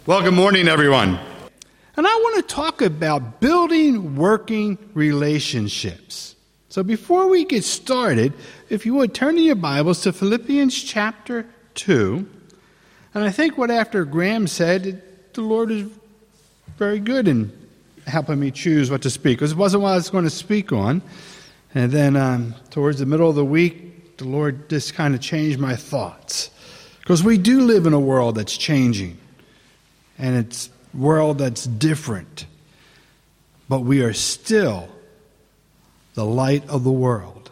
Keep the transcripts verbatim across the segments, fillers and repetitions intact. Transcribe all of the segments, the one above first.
Well, good morning, everyone. And I want to talk about building working relationships. So before we get started, if you would turn in your Bibles to Philippians chapter two. And I think what after Graham said, the Lord is very good in helping me choose what to speak, because it wasn't what I was going to speak on. And then um, towards the middle of the week, the Lord just kind of changed my thoughts. Because we do live in a world that's changing. And it's a world that's different. But we are still the light of the world.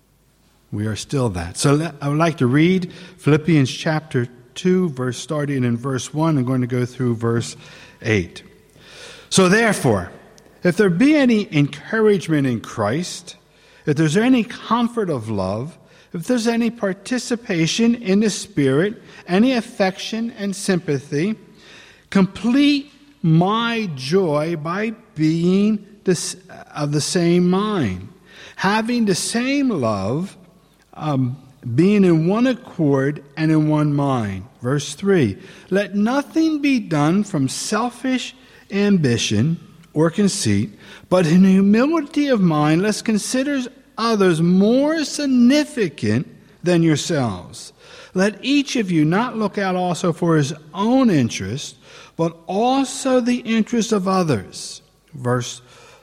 We are still that. So I would like to read Philippians chapter two, verse starting in verse one. I'm going to go through verse eight. So therefore, if there be any encouragement in Christ, if there's any comfort of love, if there's any participation in the Spirit, any affection and sympathy, complete my joy by being this, of the same mind, having the same love, um, being in one accord and in one mind. Verse three, let nothing be done from selfish ambition or conceit, but in humility of mind, let's consider others more significant than yourselves. Let each of you not look out also for his own interest, but also the interest of others. Verse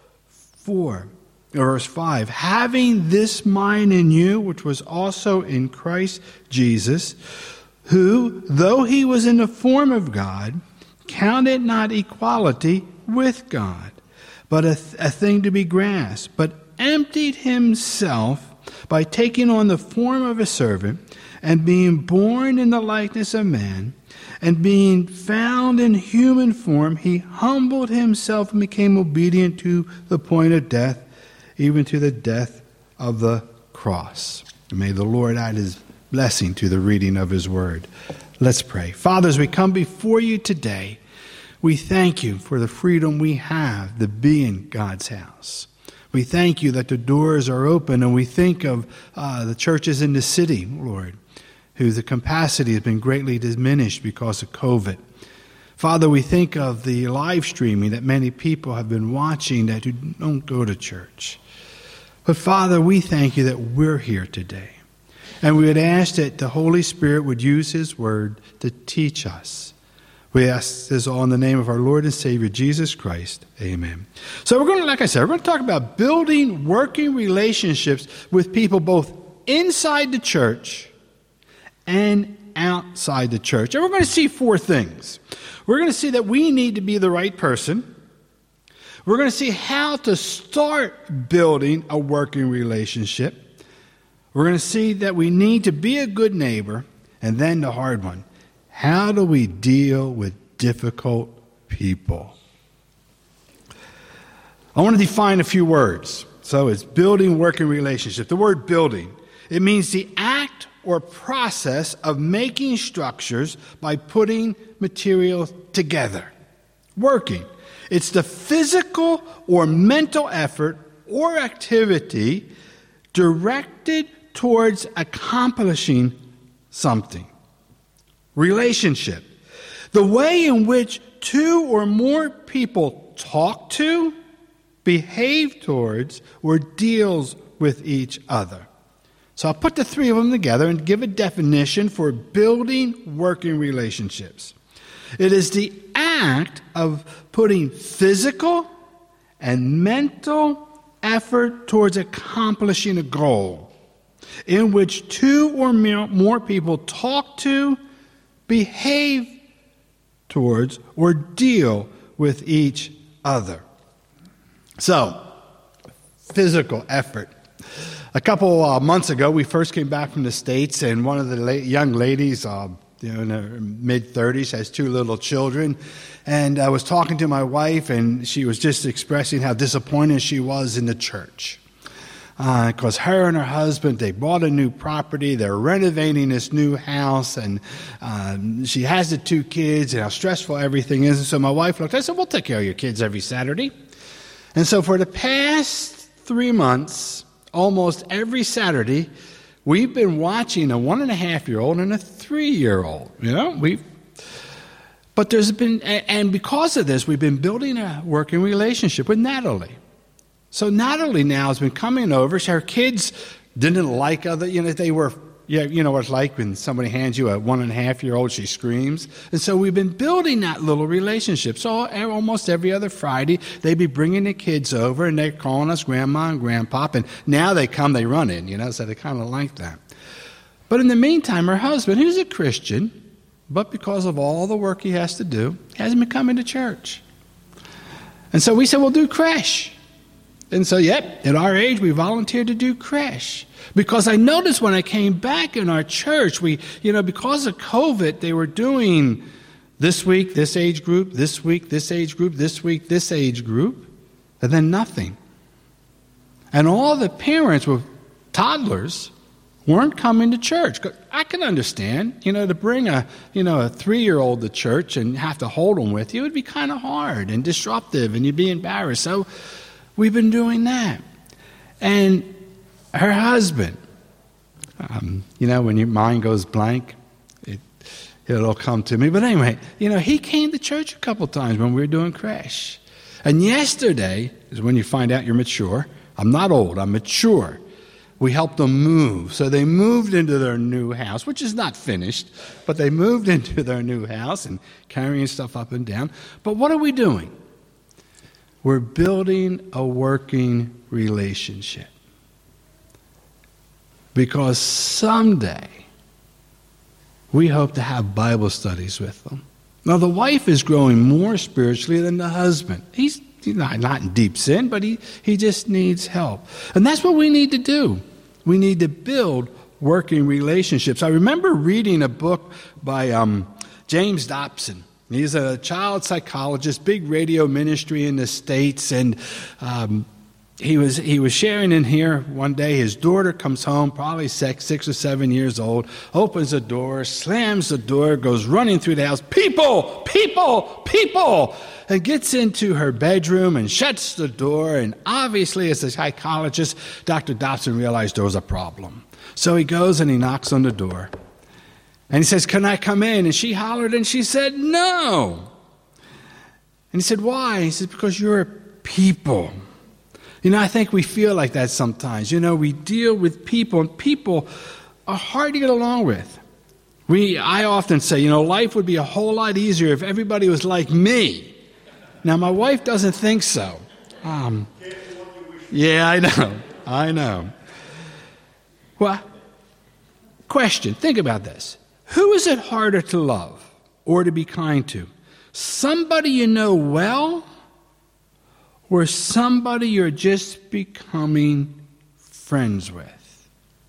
four, or verse five, having this mind in you, which was also in Christ Jesus, who, though he was in the form of God, counted not equality with God, but a, th- a thing to be grasped, but emptied himself by taking on the form of a servant, and being born in the likeness of man, and being found in human form, he humbled himself and became obedient to the point of death, even to the death of the cross. And may the Lord add his blessing to the reading of his word. Let's pray. Father, as we come before you today, we thank you for the freedom we have to be in God's house. We thank you that the doors are open, and we think of uh, the churches in the city, Lord, whose the capacity has been greatly diminished because of COVID. Father, we think of the live streaming that many people have been watching that who don't go to church. But Father, we thank you that we're here today. And we would ask that the Holy Spirit would use his word to teach us. We ask this all in the name of our Lord and Savior, Jesus Christ. Amen. So we're going to, like I said, we're going to talk about building working relationships with people both inside the church and outside the church. And we're going to see four things. We're going to see that we need to be the right person. We're going to see how to start building a working relationship. We're going to see that we need to be a good neighbor. And then the hard one. How do we deal with difficult people? I want to define a few words. So it's building working relationships. The word building, it means the act or process of making structures by putting material together. Working. It's the physical or mental effort or activity directed towards accomplishing something. Relationship. The way in which two or more people talk to, behave towards, or deals with each other. So I'll put the three of them together and give a definition for building working relationships. It is the act of putting physical and mental effort towards accomplishing a goal in which two or more people talk to, behave towards, or deal with each other. So, physical effort. A couple uh, months ago, we first came back from the States, and one of the la- young ladies, uh, you know, in her mid-thirties, has two little children. And I was talking to my wife, and she was just expressing how disappointed she was in the church. Because uh, her and her husband, they bought a new property, they're renovating this new house, and um, she has the two kids, and how stressful everything is. And so my wife looked, I said, we'll take care of your kids every Saturday. And so for the past three months, almost every Saturday, we've been watching a one and a half year old and a three year old. You know, we But there's been, and because of this, we've been building a working relationship with Natalie. So Natalie now has been coming over. Her kids didn't like other, you know, they were, yeah, you know what it's like when somebody hands you a one and a half year old, she screams. And so we've been building that little relationship. So almost every other Friday, they'd be bringing the kids over and they're calling us grandma and grandpa. And now they come, they run in, you know, so they kind of like that. But in the meantime, her husband, who's a Christian, but because of all the work he has to do, hasn't been coming to church. And so we said, we'll do creche. And so, yep, at our age, we volunteered to do creche. Because I noticed when I came back in our church, we, you know, because of COVID, they were doing this week, this age group, this week, this age group, this week, this age group, and then nothing. And all the parents with toddlers weren't coming to church. I can understand, you know, to bring a, you know, a three-year-old to church and have to hold them with you, it would be kind of hard and disruptive, and you'd be embarrassed. So we've been doing that. And her husband, um, you know, when your mind goes blank, it, it'll come to me. But anyway, you know, he came to church a couple times when we were doing creche. And yesterday is when you find out you're mature. I'm not old, I'm mature. We helped them move. So they moved into their new house, which is not finished, but they moved into their new house and carrying stuff up and down. But what are we doing? We're building a working relationship. Because someday we hope to have Bible studies with them. Now, the wife is growing more spiritually than the husband. He's not, not in deep sin, but he, he just needs help. And that's what we need to do. We need to build working relationships. I remember reading a book by um, James Dobson. He's a child psychologist, big radio ministry in the States, and um, he was he was sharing in here one day. His daughter comes home, probably six, six or seven years old, opens the door, slams the door, goes running through the house, people, people, people, and gets into her bedroom and shuts the door. And obviously, as a psychologist, Doctor Dobson realized there was a problem. So he goes and he knocks on the door. And he says, "Can I come in?" And she hollered and she said, "No." And he said, "Why?" He said, "Because you're a people." You know, I think we feel like that sometimes. You know, we deal with people, and people are hard to get along with. We, I often say, you know, life would be a whole lot easier if everybody was like me. Now, my wife doesn't think so. Um, yeah, I know. I know. Well, question, think about this. Who is it harder to love or to be kind to? Somebody you know well, or somebody you're just becoming friends with?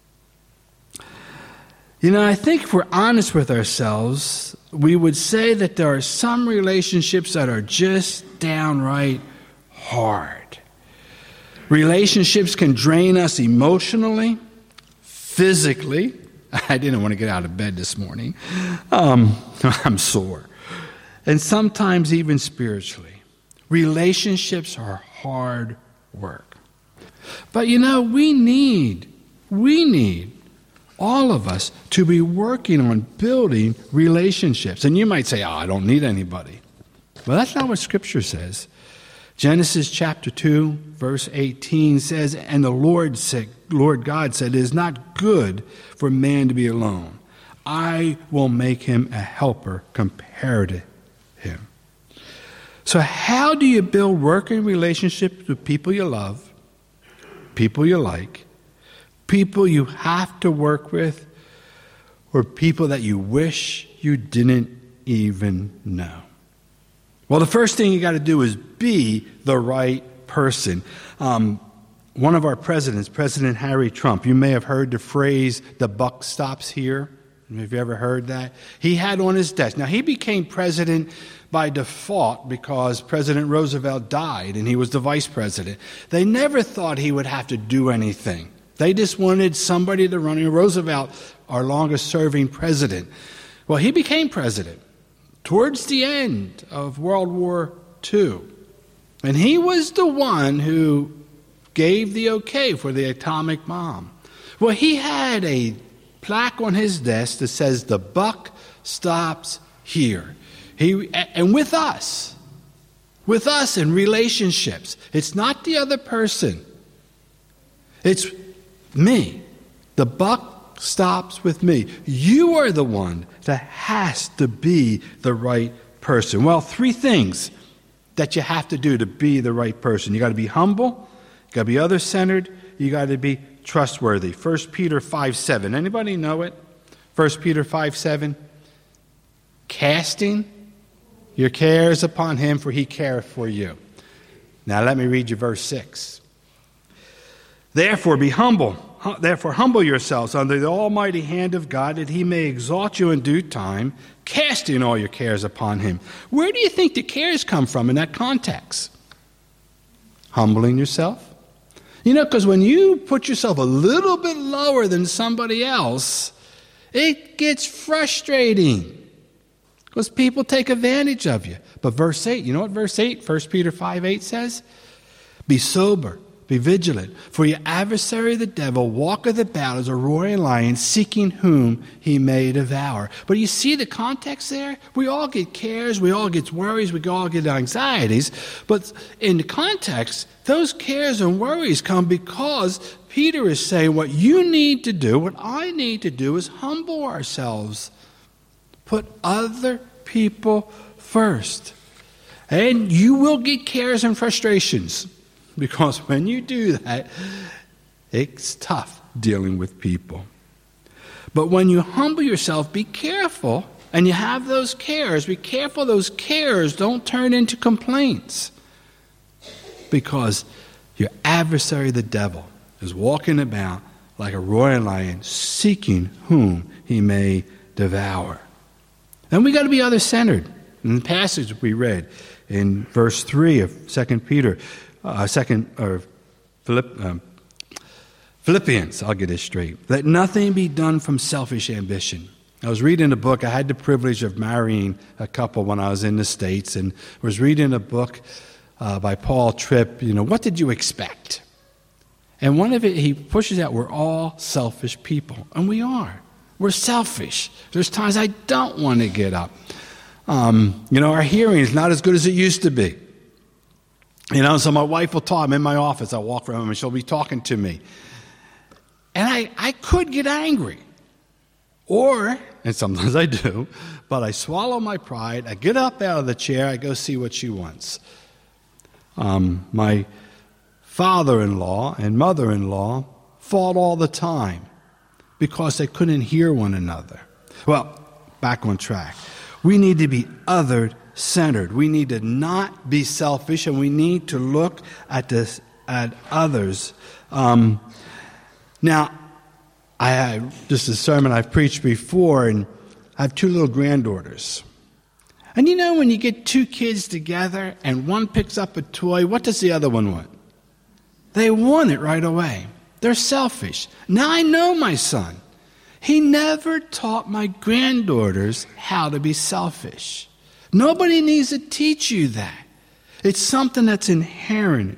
You know, I think if we're honest with ourselves, we would say that there are some relationships that are just downright hard. Relationships can drain us emotionally, physically. I didn't want to get out of bed this morning. Um, I'm sore. And sometimes even spiritually. Relationships are hard work. But you know, we need, we need all of us to be working on building relationships. And you might say, oh, I don't need anybody. Well, that's not what Scripture says. Genesis chapter two, verse eighteen says, "And the Lord said, Lord God said, it is not good for man to be alone. I will make him a helper compared to him." So how do you build working relationships with people you love, people you like, people you have to work with, or people that you wish you didn't even know? Well, the first thing you got to do is be the right person. Um, one of our presidents, President Harry Trump, you may have heard the phrase, "the buck stops here." Have you ever heard that? He had on his desk. Now, he became president by default because President Roosevelt died and he was the vice president. They never thought he would have to do anything. They just wanted somebody to run. Roosevelt, our longest serving president. Well, he became president towards the end of World War Two. And he was the one who gave the okay for the atomic bomb. Well, he had a plaque on his desk that says, "The buck stops here." He, and with us. With us in relationships. It's not the other person. It's me. The buck stops with me. You are the one that has to be the right person. Well, three things that you have to do to be the right person. You got to be humble. You got to be other-centered. You got to be trustworthy. First Peter five seven. Anybody know it? First Peter five seven. Casting your cares upon him, for he careth for you. Now let me read you verse six. Therefore be humble. Therefore humble yourselves under the almighty hand of God, that he may exalt you in due time, casting all your cares upon him. Where do you think the cares come from in that context? Humbling yourself. You know, because when you put yourself a little bit lower than somebody else, it gets frustrating. Because people take advantage of you. But verse eight, you know what verse eight, First Peter five eight says? Be sober, be vigilant, for your adversary the devil walketh about as a roaring lion, seeking whom he may devour. But you see the context there? We all get cares, we all get worries, we all get anxieties. But in the context, those cares and worries come because Peter is saying what you need to do, what I need to do is humble ourselves. Put other people first. And you will get cares and frustrations. Because when you do that, it's tough dealing with people. But when you humble yourself, be careful, and you have those cares. Be careful those cares don't turn into complaints. Because your adversary, the devil, is walking about like a roaring lion, seeking whom he may devour. And we got to be other-centered. In the passage we read in verse three of Second Peter, uh, second or Philipp, um, Philippians, I'll get this straight. Let nothing be done from selfish ambition. I was reading a book. I had the privilege of marrying a couple when I was in the States, and was reading a book uh, by Paul Tripp. You know, what did you expect? And one of it, he pushes out, we're all selfish people, and we are. We're selfish. There's times I don't want to get up. Um, you know, our hearing is not as good as it used to be. You know, so my wife will talk. I'm in my office. I walk from home and she'll be talking to me. And I, I could get angry. Or, and sometimes I do, but I swallow my pride. I get up out of the chair. I go see what she wants. Um, my father-in-law and mother-in-law fought all the time, because they couldn't hear one another. Well, back on track. We need to be other-centered. We need to not be selfish, and we need to look at this, at others. Um, now, I have, this is a sermon I've preached before, and I have two little granddaughters. And you know, when you get two kids together and one picks up a toy, what does the other one want? They want it right away. They're selfish. Now I know my son. He never taught my granddaughters how to be selfish. Nobody needs to teach you that. It's something that's inherent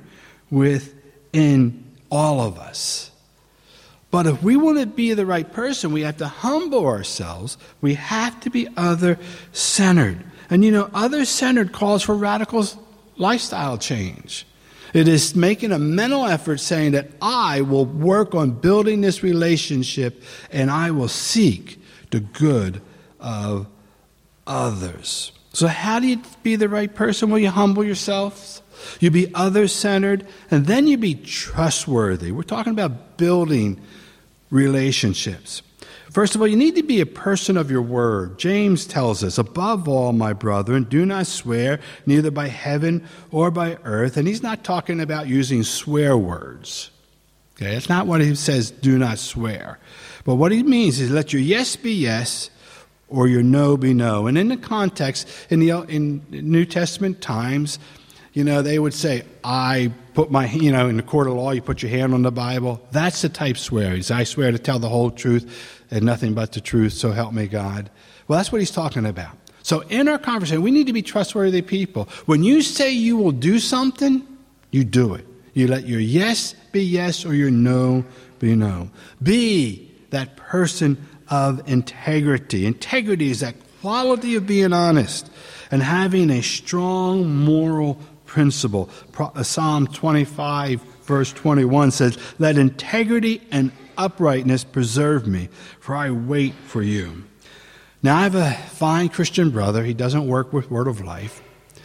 within all of us. But if we want to be the right person, we have to humble ourselves. We have to be other-centered. And you know, other-centered calls for radical lifestyle change. It is making a mental effort saying that I will work on building this relationship and I will seek the good of others. So how do you be the right person? Well, you humble yourselves, you be other-centered, and then you be trustworthy. We're talking about building relationships. First of all, you need to be a person of your word. James tells us, above all, my brethren, do not swear, neither by heaven or by earth. And he's not talking about using swear words. Okay, that's not what he says, do not swear. But what he means is let your yes be yes or your no be no. And in the context, in the in New Testament times, you know, they would say, I put my, you know, in the court of law, you put your hand on the Bible. That's the type swear. I swear to tell the whole truth and nothing but the truth, so help me God. Well, that's what he's talking about. So in our conversation, we need to be trustworthy people. When you say you will do something, you do it. You let your yes be yes or your no be no. Be that person of integrity. Integrity is that quality of being honest and having a strong moral principle. Psalm twenty-five, verse twenty-one says, "Let integrity and uprightness preserve me, for I wait for you." Now, I have a fine Christian brother. He doesn't work with Word of Life.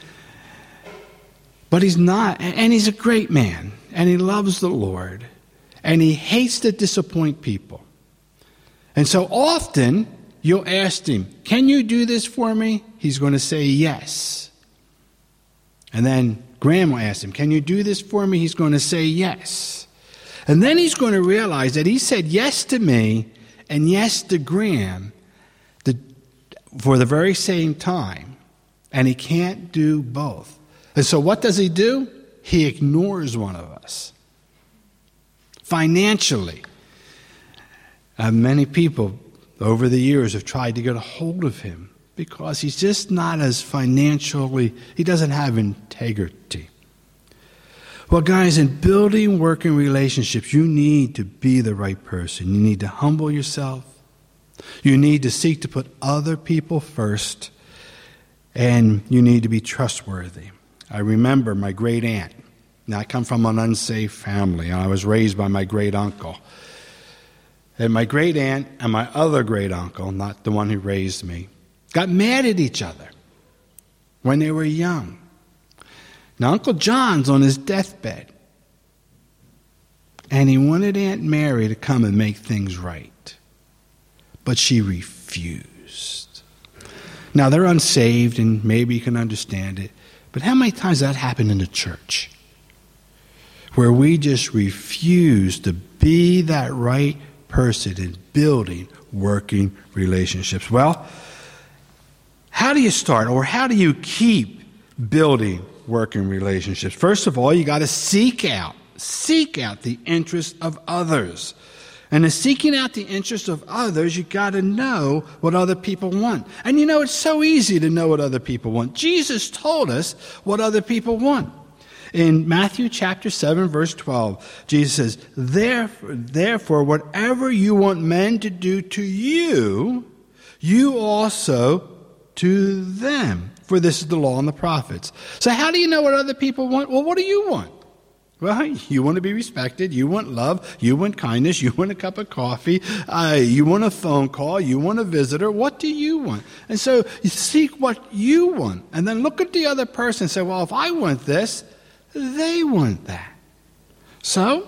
But he's not, and he's a great man, and he loves the Lord, and he hates to disappoint people. And so often, you'll ask him, "Can you do this for me?" He's going to say yes. And then Graham will ask him, "Can you do this for me?" He's going to say yes. And then he's going to realize that he said yes to me and yes to Graham the, for the very same time, and he can't do both. And so what does he do? He ignores one of us. Financially, uh, many people over the years have tried to get a hold of him because he's just not as financially, he doesn't have integrity. Well, guys, in building working relationships, you need to be the right person. You need to humble yourself. You need to seek to put other people first. And you need to be trustworthy. I remember my great aunt. Now, I come from an unsaved family, and I was raised by my great uncle. And my great aunt and my other great uncle, not the one who raised me, got mad at each other when they were young. Now, Uncle John's on his deathbed, and he wanted Aunt Mary to come and make things right. But she refused. Now, they're unsaved, and maybe you can understand it, but how many times that happened in the church? Where we just refuse to be that right person in building working relationships. Well, how do you start, or how do you keep building working relationships? First of all, you got to seek out, seek out the interests of others. And in seeking out the interests of others, you got to know what other people want. And you know, it's so easy to know what other people want. Jesus told us what other people want. In Matthew chapter seven, verse twelve, Jesus says, Therefore, therefore, whatever you want men to do to you, you also to them. For this is the law and the prophets. So how do you know what other people want? Well, what do you want? Well, you want to be respected. You want love. You want kindness. You want a cup of coffee. Uh, you want a phone call. You want a visitor. What do you want? And so you seek what you want. And then look at the other person and say, well, if I want this, they want that. So,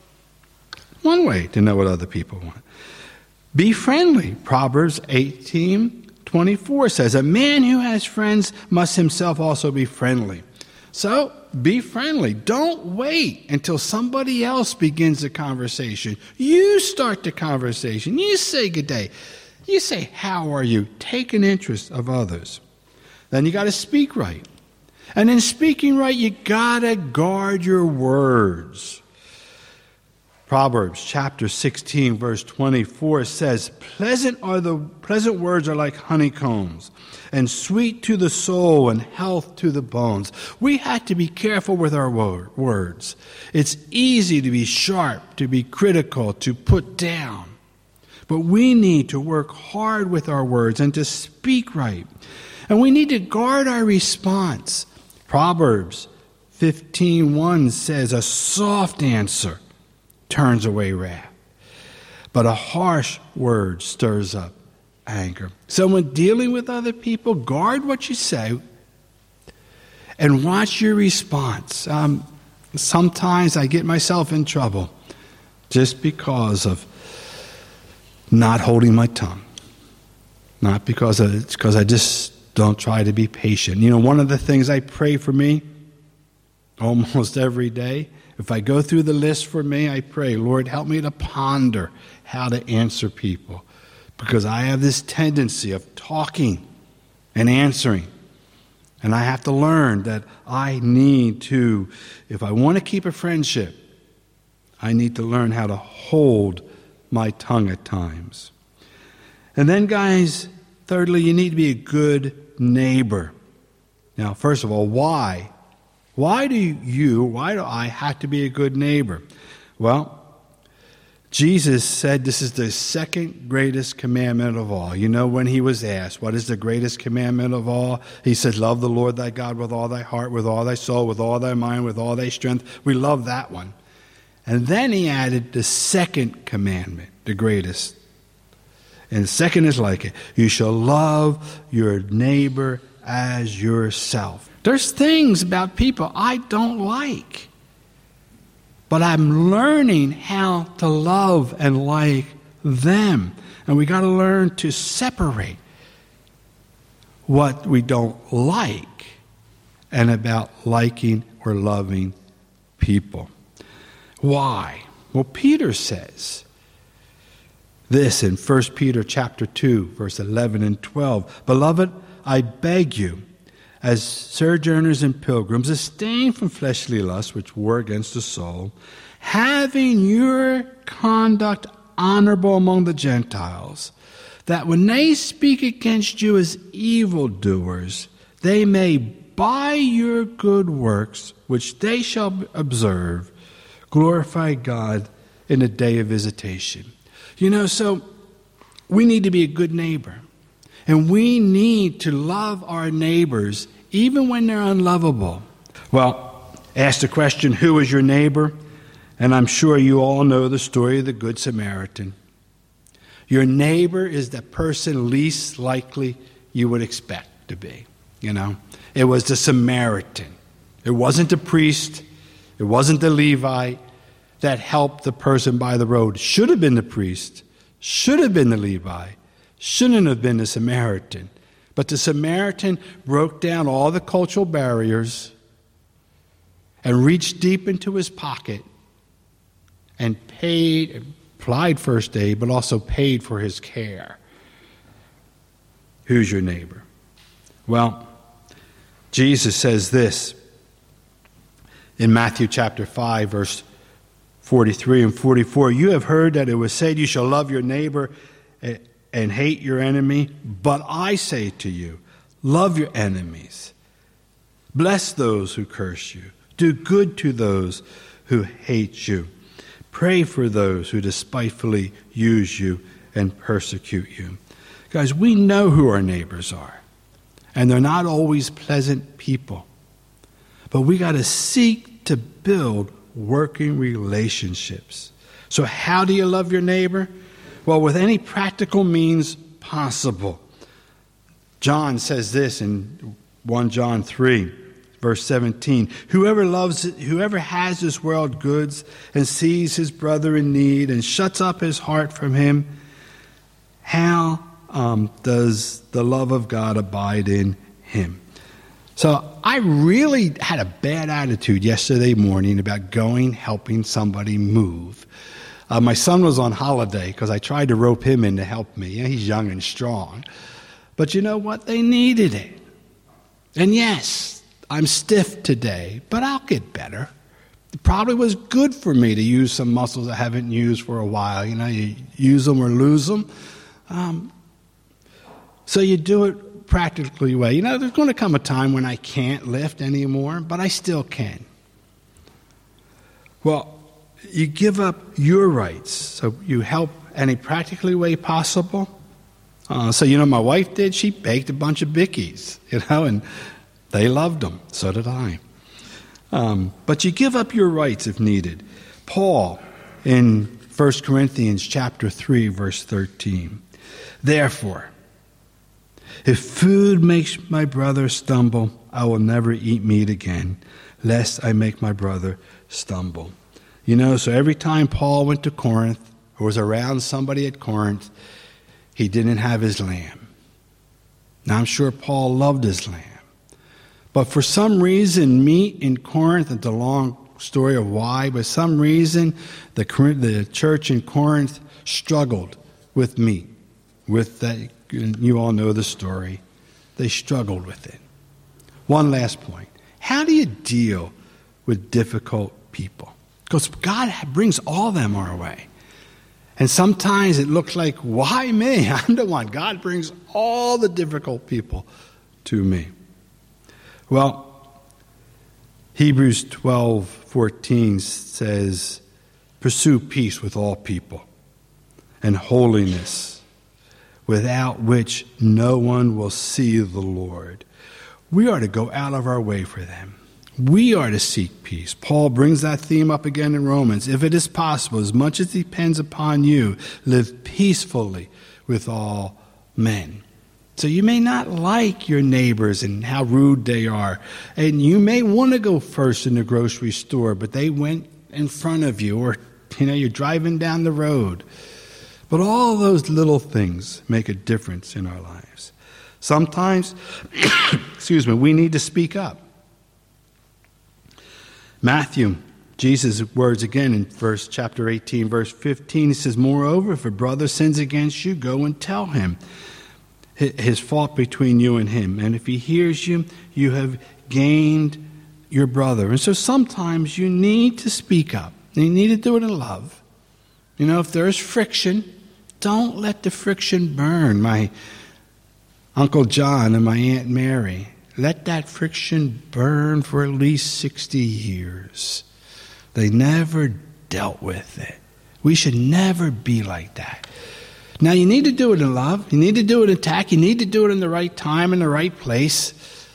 one way to know what other people want. Be friendly. Proverbs eighteen twenty-four says, a man who has friends must himself also be friendly. So, be friendly. Don't wait until somebody else begins the conversation. You start the conversation. You say good day. You say, how are you? Take an interest of others. Then you got to speak right. And in speaking right, you got to guard your words. Proverbs chapter sixteen, verse twenty-four says, Pleasant are the pleasant words are like honeycombs, and sweet to the soul and health to the bones. We have to be careful with our words. It's easy to be sharp, to be critical, to put down. But we need to work hard with our words and to speak right. And we need to guard our response. Proverbs fifteen one says, a soft answer turns away wrath, but a harsh word stirs up anger. So when dealing with other people, guard what you say and watch your response. Um, sometimes I get myself in trouble just because of not holding my tongue. Not because of, it's because I just don't try to be patient. You know, one of the things I pray for me almost every day, if I go through the list for me, I pray, Lord, help me to ponder how to answer people. Because I have this tendency of talking and answering. And I have to learn that I need to, if I want to keep a friendship, I need to learn how to hold my tongue at times. And then, guys, thirdly, you need to be a good neighbor. Now, first of all, why? Why do you, why do I have to be a good neighbor? Well, Jesus said this is the second greatest commandment of all. You know, when he was asked, what is the greatest commandment of all? He said, love the Lord thy God with all thy heart, with all thy soul, with all thy mind, with all thy strength. We love that one. And then he added the second commandment, the greatest. And the second is like it. You shall love your neighbor as yourself. There's things about people I don't like. But I'm learning how to love and like them. And we got to learn to separate what we don't like and about liking or loving people. Why? Well, Peter says this in First Peter chapter two, verse eleven and twelve. Beloved, I beg you, as sojourners and pilgrims, abstain from fleshly lusts which war against the soul, having your conduct honorable among the Gentiles, that when they speak against you as evildoers, they may by your good works, which they shall observe, glorify God in the day of visitation. You know, so we need to be a good neighbor. And we need to love our neighbors even when they're unlovable. Well, ask the question, who is your neighbor? And I'm sure you all know the story of the Good Samaritan. Your neighbor is the person least likely you would expect to be. You know, it was the Samaritan. It wasn't the priest. It wasn't the Levite that helped the person by the road. Should have been the priest. Should have been the Levite. Shouldn't have been the Samaritan. But the Samaritan broke down all the cultural barriers and reached deep into his pocket and paid, applied first aid, but also paid for his care. Who's your neighbor? Well, Jesus says this in Matthew chapter five, verse forty-three and forty-four. You have heard that it was said, you shall love your neighbor and hate your enemy. But I say to you, love your enemies. Bless those who curse you. Do good to those who hate you. Pray for those who despitefully use you and persecute you. Guys, we know who our neighbors are. And they're not always pleasant people. But we got to seek to build working relationships. So how do you love your neighbor? Well, with any practical means possible. John says this in First John three, verse seventeen. Whoever loves, whoever has this world goods and sees his brother in need and shuts up his heart from him, how um, does the love of God abide in him? So I really had a bad attitude yesterday morning about going, helping somebody move. Uh, my son was on holiday because I tried to rope him in to help me. Yeah, he's young and strong. But you know what? They needed it. And yes, I'm stiff today, but I'll get better. It probably was good for me to use some muscles I haven't used for a while. You know, you use them or lose them. Um, so you do it practically way. You know, there's going to come a time when I can't lift anymore, but I still can. Well, you give up your rights, so you help any practically way possible. Uh, so, you know, my wife did. She baked a bunch of bickies, you know, and they loved them. So did I. Um, but you give up your rights if needed. Paul, in First Corinthians chapter three, verse thirteen. Therefore, if food makes my brother stumble, I will never eat meat again, lest I make my brother stumble. You know, so every time Paul went to Corinth or was around somebody at Corinth, he didn't have his lamb. Now, I'm sure Paul loved his lamb. But for some reason, meat in Corinth, it's a long story of why, but some reason the, the church in Corinth struggled with meat. With that, you all know the story. They struggled with it. One last point. How do you deal with difficult people? Because God brings all of them our way. And sometimes it looks like, why me? I'm the one. God brings all the difficult people to me. Well, Hebrews twelve fourteen says, Pursue peace with all people and holiness, without which no one will see the Lord. We are to go out of our way for them. We are to seek peace. Paul brings that theme up again in Romans. If it is possible, as much as depends upon you, live peacefully with all men. So you may not like your neighbors and how rude they are. And you may want to go first in the grocery store, but they went in front of you, or you know, you're driving down the road. But all those little things make a difference in our lives. Sometimes, excuse me, we need to speak up. Matthew, Jesus' words again in verse chapter eighteen, verse fifteen, he says, moreover, if a brother sins against you, go and tell him his fault between you and him. And if he hears you, you have gained your brother. And so sometimes you need to speak up. You need to do it in love. You know, if there's friction, don't let the friction burn. My Uncle John and my Aunt Mary, let that friction burn for at least sixty years. They never dealt with it. We should never be like that. Now, you need to do it in love. You need to do it in tact. You need to do it in the right time, in the right place.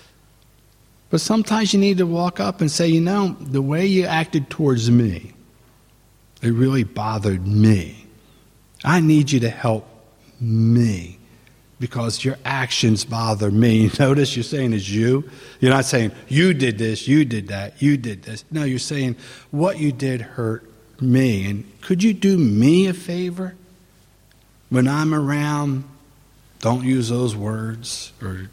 But sometimes you need to walk up and say, you know, the way you acted towards me, it really bothered me. I need you to help me because your actions bother me. Notice you're saying it's you. You're not saying, you did this, you did that, you did this. No, you're saying, what you did hurt me. And could you do me a favor? When I'm around, don't use those words or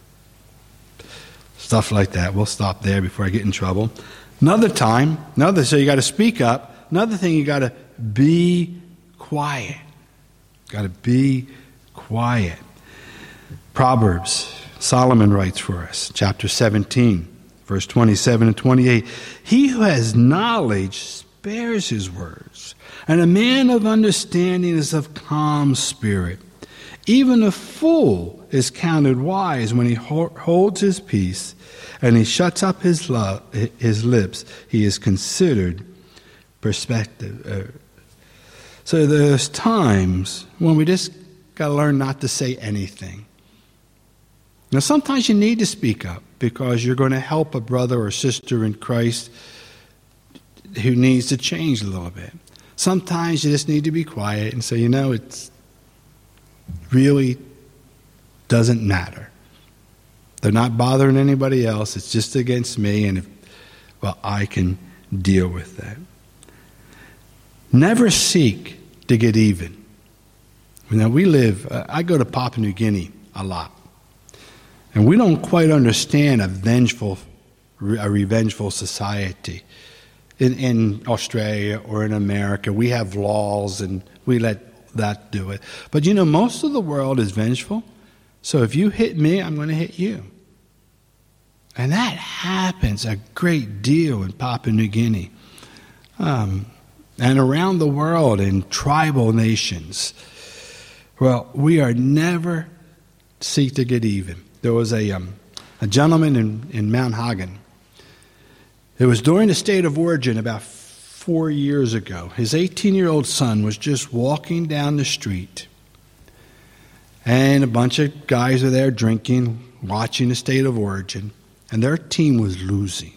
stuff like that. We'll stop there before I get in trouble. Another time, another, so you got to speak up. Another thing, you got to be quiet. Got to be quiet. Proverbs, Solomon writes for us, chapter seventeen, verse twenty-seven and twenty-eight. He who has knowledge spares his words, and a man of understanding is of calm spirit. Even a fool is counted wise when he ho- holds his peace, and he shuts up his, lo- his lips. He is considered perspective. Uh, so there's times when we just got to learn not to say anything. Now, sometimes you need to speak up because you're going to help a brother or sister in Christ who needs to change a little bit. Sometimes you just need to be quiet and say, you know, it really doesn't matter. They're not bothering anybody else. It's just against me, and if, well, I can deal with that. Never seek to get even. Now, we live, uh, I go to Papua New Guinea a lot. And we don't quite understand a vengeful, a revengeful society. In, in Australia or in America, we have laws and we let that do it. But you know, most of the world is vengeful. So if you hit me, I'm going to hit you. And that happens a great deal in Papua New Guinea. Um, and around the world in tribal nations. Well, we are never seek to get even. There was a um, a gentleman in, in Mount Hagen. It was during the State of Origin about four years ago. His eighteen-year-old son was just walking down the street. And a bunch of guys are there drinking, watching the State of Origin. And their team was losing.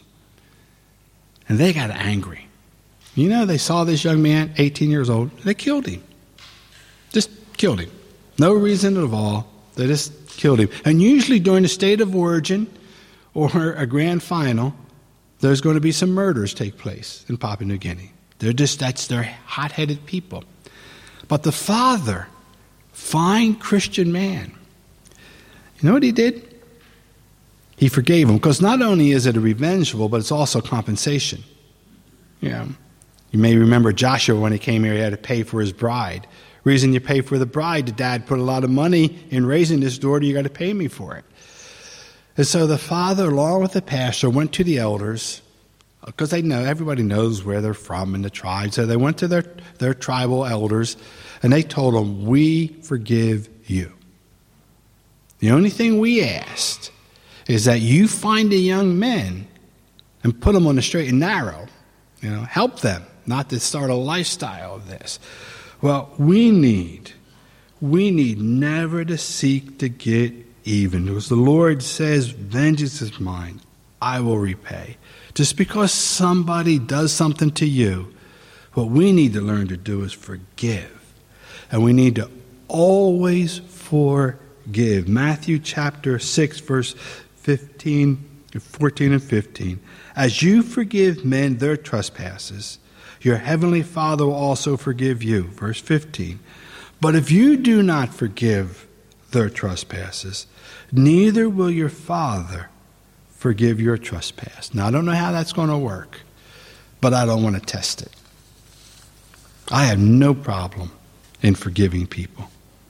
And they got angry. You know, they saw this young man, eighteen years old, they killed him. Just killed him. No reason at all. They just killed him. And usually during the State of Origin or a grand final, there's going to be some murders take place in Papua New Guinea. They're just, that's their hot-headed people. But the father, fine Christian man, you know what he did? He forgave him, because not only is it a revengeful, but it's also compensation. You know, you may remember Joshua when he came here, he had to pay for his bride. Reason you pay for the bride, the dad put a lot of money in raising this daughter, you got to pay me for it. And so the father, along with the pastor, went to the elders, because they know, everybody knows where they're from in the tribe. So they went to their, their tribal elders, and they told them, we forgive you. The only thing we asked is that you find the young men and put them on the straight and narrow. You know, help them. not to start a lifestyle of this. Well, we need, we need never to seek to get even. Because the Lord says, vengeance is mine, I will repay. Just because somebody does something to you, what we need to learn to do is forgive. And we need to always forgive. Matthew chapter six, verse fifteen, fourteen and fifteen. As you forgive men their trespasses, your heavenly Father will also forgive you. Verse fifteen. But if you do not forgive their trespasses, neither will your Father forgive your trespass. Now, I don't know how that's going to work, but I don't want to test it. I have no problem in forgiving people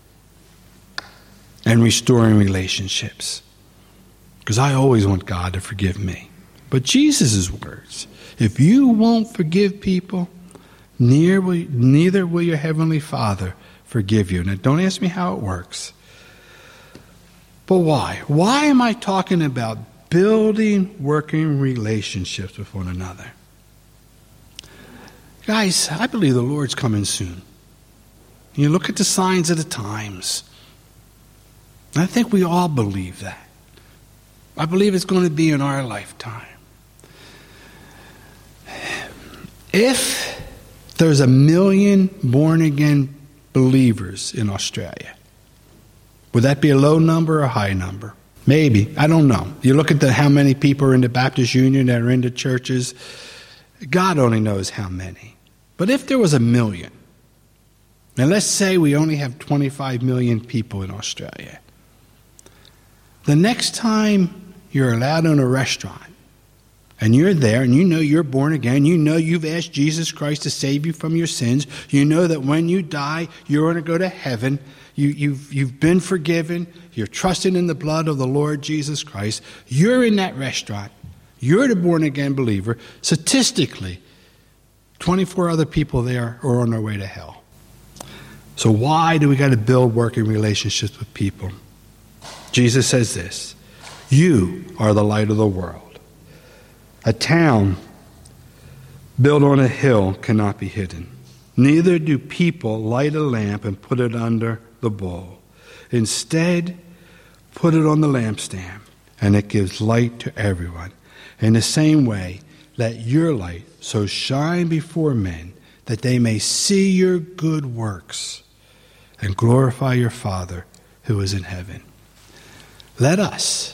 and restoring relationships, because I always want God to forgive me. But Jesus' words, if you won't forgive people, neither will, neither will your heavenly Father forgive you. Now, don't ask me how it works. But why? Why am I talking about building working relationships with one another? Guys, I believe the Lord's coming soon. You look at the signs of the times. I think we all believe that. I believe it's going to be in our lifetime. If there's a million born-again believers in Australia, would that be a low number or a high number? Maybe. I don't know. You look at the, how many people are in the Baptist Union that are in the churches. God only knows how many. But if there was a million, and let's say we only have twenty-five million people in Australia, the next time you're allowed in a restaurant, and you're there, and you know you're born again, you know you've asked Jesus Christ to save you from your sins, you know that when you die, you're going to go to heaven, you, you've, you've been forgiven, you're trusting in the blood of the Lord Jesus Christ, you're in that restaurant, you're the born-again believer. Statistically, twenty-four other people there are on their way to hell. So why do we got to build working relationships with people? Jesus says this, you are the light of the world. A town built on a hill cannot be hidden. Neither do people light a lamp and put it under the bowl. Instead, put it on the lampstand, and it gives light to everyone. In the same way, let your light so shine before men that they may see your good works and glorify your Father who is in heaven. Let us,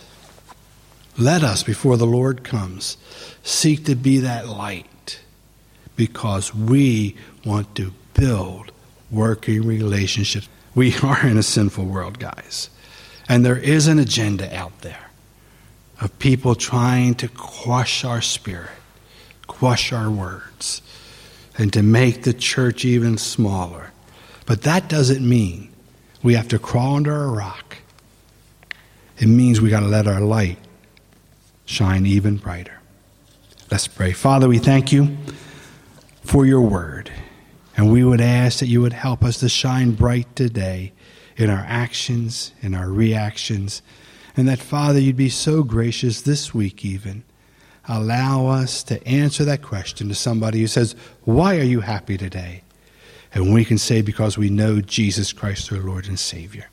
let us, before the Lord comes, seek to be that light, because we want to build working relationships. We are in a sinful world, guys, and there is an agenda out there of people trying to quash our spirit, quash our words, and to make the church even smaller. But that doesn't mean we have to crawl under a rock. It means we got to let our light shine even brighter. Let's pray. Father, we thank you for your word, and we would ask that you would help us to shine bright today in our actions, in our reactions, and that, Father, you'd be so gracious this week even. Allow us to answer that question to somebody who says, why are you happy today? And we can say, because we know Jesus Christ, our Lord and Savior.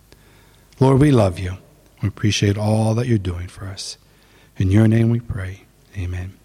Lord, we love you. We appreciate all that you're doing for us. In your name we pray. Amen.